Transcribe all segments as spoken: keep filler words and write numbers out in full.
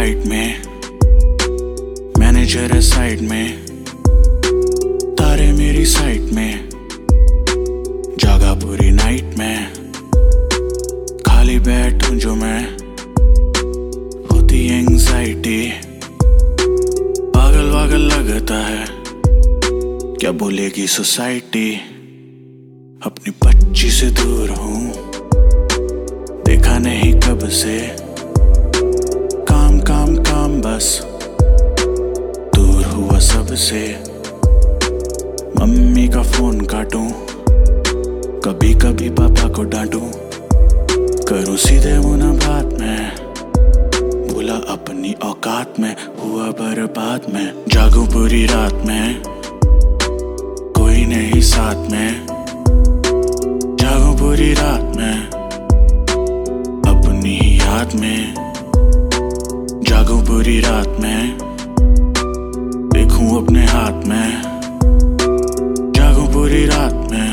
Flight में, manager है side में, तारे मेरी साइड में, जागा पूरी नाइट में, खाली बैठूं जो मैं, होती एंग्जाइटी, पागल वागल लगता है, क्या बोलेगी सोसाइटी। अपनी बच्ची से दूर हूँ, देखा नहीं कब से, काम काम काम बस, दूर हुआ सबसे। मम्मी का फोन काटूं, कभी कभी पापा को डांटूं, करूं सीधे मुंह बात में, भूला अपनी औकात में, हुआ बर्बाद में। जागूं पूरी रात में, कोई नहीं साथ में, जागूं पूरी रात में, अपनी ही याद में, जागूं पूरी रात में, देखूं अपने हाथ में, जागूं पूरी रात में,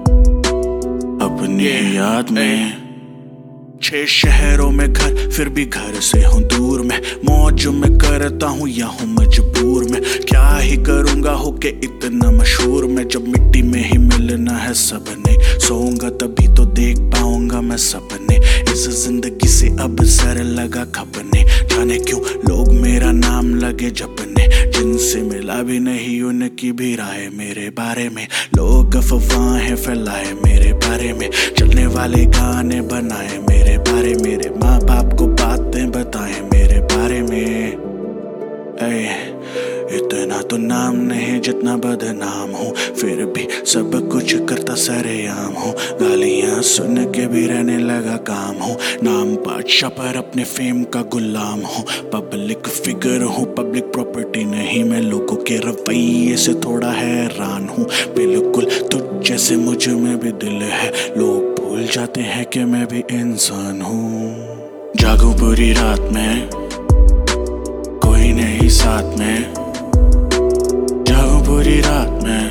अपनी ही याद में। छह शहरों में घर, फिर भी घर से हूँ दूर में, मौज में करता हूँ या हूँ मजबूर में, क्या ही करूँगा होके इतना मशहूर में। जब मिट्टी में ही मिलना है सबने, सोऊंगा तभी तो देख पाऊंगा मैं सपने। इस जिंदगी से अब सर लगा खपने, जाने क्यों लोग मेरा नाम लगे जपने, जिनसे मिला भी नहीं उनकी भी राय मेरे बारे में। लोग अफवाहें फैलाए मेरे बारे में, चलने वाले गाने बनाए मेरे बारे, मेरे माँ बाप को बातें बताए मेरे बारे में। ऐ इतना तो नाम नहीं जितना बदनाम हूँ, फिर भी सब कुछ करता सरेआम हूँ, गालियाँ सुन के भी रहने लगा काम हूँ, नाम बादशाह पर अपने फेम का गुलाम हूँ। पब्लिक फिगर हूँ, पब्लिक प्रॉपर्टी नहीं, मैं लोगों के रवैये से थोड़ा हैरान हूँ। बिल्कुल तुझ जैसे मुझ में भी दिल है, लोग भूल जाते हैं कि मैं भी इंसान हूँ। जागूं पूरी रात में, कोई नहीं साथ में, जागूं पूरी रात में,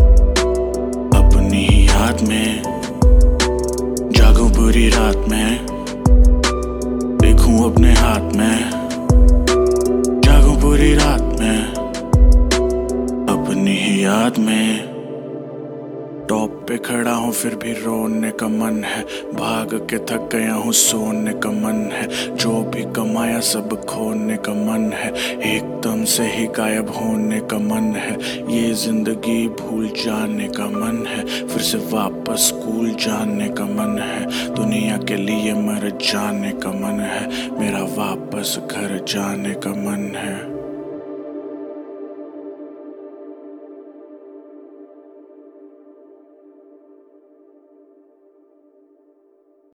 अपनी ही याद में, जागूं पूरी रात में, देखूं अपने हाथ में, जागूं पूरी रात में, अपनी ही याद में। टॉप पे खड़ा हूँ फिर भी रोने का मन है, भाग के थक गया हूँ सोने का मन है, जो भी कमाया सब खोने का मन है, एकदम से ही गायब होने का मन है, ये जिंदगी भूल जाने का मन है, फिर से वापस स्कूल जाने का मन है, दुनिया के लिए मर जाने का मन है, मेरा वापस घर जाने का मन है।